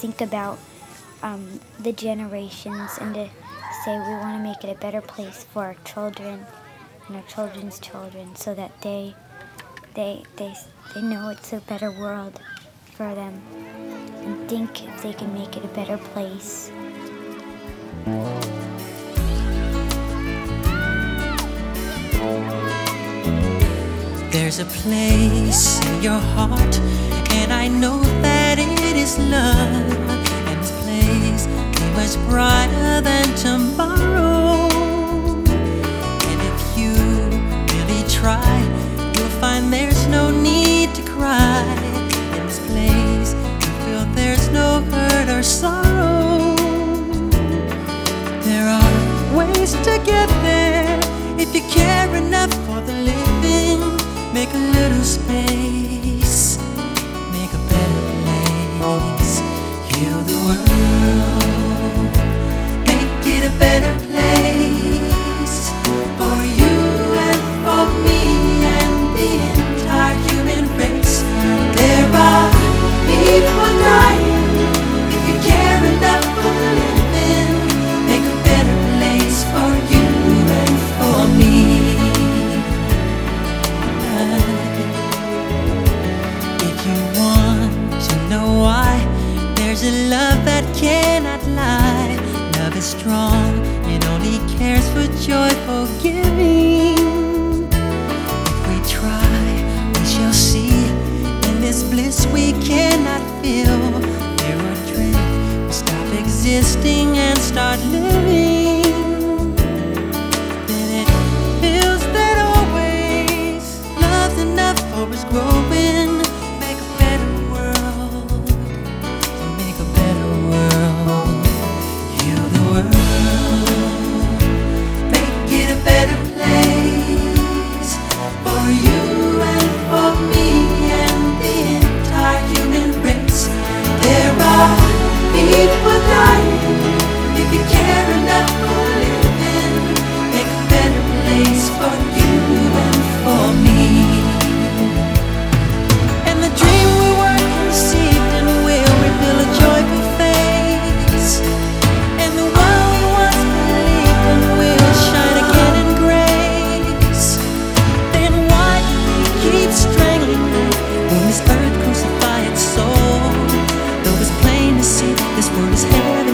think about the generations and to say we want to make it a better place for our children and our children's children, so that they know it's a better world for them and think if they can make it a better place. There's a place in your heart, and I know that it is love. And this place is much brighter than tomorrow. And if you really try, you'll find there's no need to cry. In this place, you feel there's no hurt or sorrow. There are ways to get there if you care enough for the living. Make a little space, make a better place. Heal the world, make it a better place for you and for me and the entire human race. There are people dying. If you care enough for the living, make a better place for you and for me. If you want to know why, there's a love that cannot lie. Love is strong, it only cares for joyful giving. If we try, we shall see. In this bliss we cannot feel. There are dreams, we stop existing and start living. Then it feels that always love's enough for us growing. Make a better world, to make a better world. Heal the world, make it a better place for you and for me and the entire human race. There are people dying. If you care enough for living, make a better place for you and for me. And the dream we were conceived in will reveal a joyful face. And the world we once believed in will shine again in grace. Then why do we keep strangling it when this earth crucifies its soul? Though it's plain to see this world is heaven